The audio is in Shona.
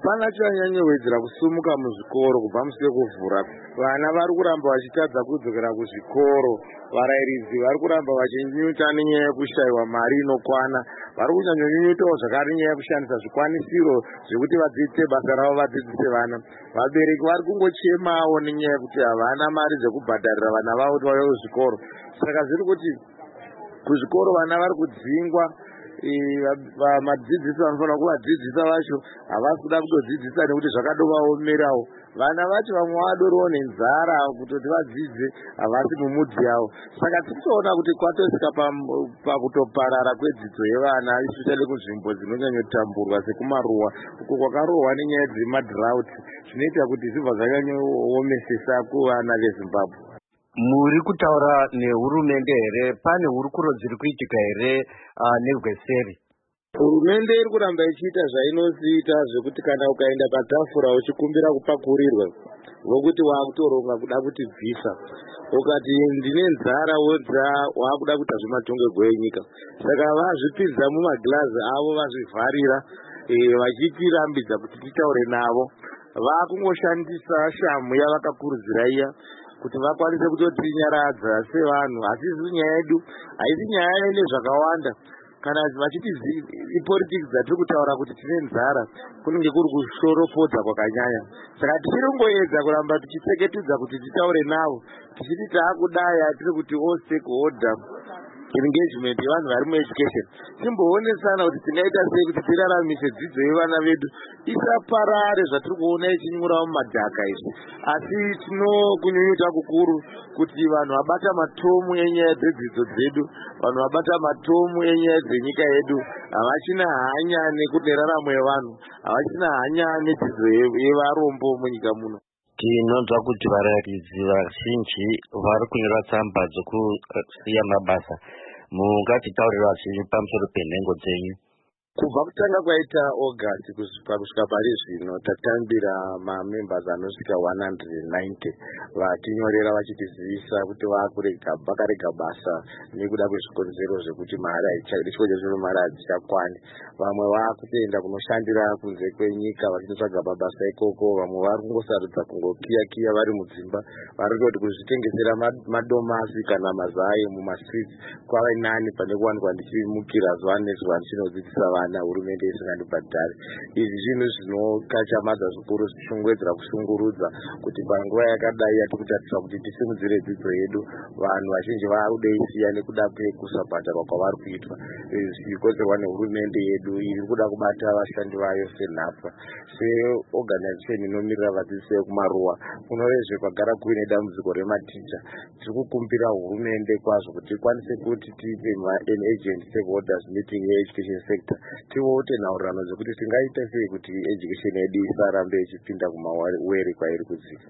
hapana chanyanyowedzera kusumuka muzvikoro kubva mushure kuvhura. Vana vari kuramba vachitadza kudzokera kuzvikoro. Varairidzi vari kuramba vachinyunyuta nenyaya yekushayiwa mari inokwana. Vari kunyanyonyunyutawo zvakare nyaya yekushandisa zvikwanisiro zvekuti vadzidzise basa ravo, vadzidzise vana. Vabereki vari kungochemawo nenyaya yekuti havana mari dzekubhadharira vana vavo kuti vauye kuzvikoro. Saka zviri kuti kuzvikoro vana vari kudzingwa. Vadzidzisi vanofanira kuvadzidzisa vacho havasi kuda kutodzidzisa nekuti zvakadovaomerawo. Vana vacho vamwe vadoriwo nenzara kutoti vadzidze havasi mumudzi yavo. Saka tiri kuti kwatosvika pakutoparara kwedzidzo yevana especially kunzvimbo dzinonyanyotamburwa sekumaruwa uko kwakarohwa nenyaya dzemadhirauti, zvinoita kuti zvibva zvanyanyoomesesa kuvana veZimbabwe. Muri kutaura nehurumende here? Pane hurukuro dziri kuitika here nerweseri? Hurumende iri kuramba ichiita zvainosiita zvekuti kana ukaenda patafura uchikumbira kupakurirwa vokuti waakutoronga kuda kuti bvisa. Ukati ndine nzara wodza waakuda kuita zvematongerwo enyika. Saka vazvipidza mumagirazi avo vazvivharira vachitirambidza kuti titaure navo. Vakungoshandisa shamu yavakakurudzira iya kuti vakwanise kutotinyaradza sevanhu. Asi nyaya yedu haisi nyaya nezvakawanda. Kana vachiti ipolitics dzatiri kutaura kuti tine nzara kunenge kuri kushoropodza kwakanyanya. Saka tichirongoedza kuramba tichitseketedza kuti titaure navo tichiti taakudai atiri kuti all stakeholder engagement yevanhu vari mueducation. Timboonesana kuti tingaita sei kuti tiraramise dzidzo yevana vedu isaparare zvatiri kuona ichinyurawo mumadhaka izvi. Asi tinokunyunyuta kukuru kuti vanhu vabata matomu enyaya dzedzidzo dzedu, vanhu vabata matomu enyaya dzenyika yedu havachina hanya neraramo yevanhu, havachina hanya nedzidzo yevarombo munyika muno. Tinonzwa kuti varairidzi vazhinji vari kunyora tsamba dzokusiya mabasa. Mungatitaurira vazhinji pamusoro penhengo dzenyu? Kubva kutanga kwaita August kusvika pari zvino tatambira mamembers anosvika 190 vatinyorera vachitizivisa kuti vakarega basa nekuda kwezvikonzero zvekuti mari hadzichakwani. Vamwe vakutoenda kunoshandira kunze kwenyika vachinotsvaga mabasa ikoko. Vamwe vari kungosarudza kungokiya vari mudzimba. Vari kuti kuzvitengesera madomasi kana mazai mumastreets kwava nani pane kuwanikwa ndichimukira zuva nezuva ndichinodzidzisa vana hurumende isingandibhadhari. Izvi zvinhu zvinokachamadza zvikuru zvichishongwedzera kushungurudza kuti panguva yakadai yatirikutarisa kuti tisimudzire dzidzo yedu vanhu vazhinji vakudeisiya nekuda kwekusabhadharwa kwavari kuitwa. Izvi zvichikonzerwa nehurumende yedu iri kuda kubata vashandi vayo senhapwa. Seorganization inomirira vadzidzisi vekumaruwa kunorezve kwagara kuine dambudziko rematicha. Tiri kukumbira hurumende kwazvo kuti ikwanise kuti tiite agent stakeholders meeting yeeducation sector tivote nhaurirano dzekuti tingaita sei kuti education yedu isarambe ichipinda kumawere kwairi kudzika.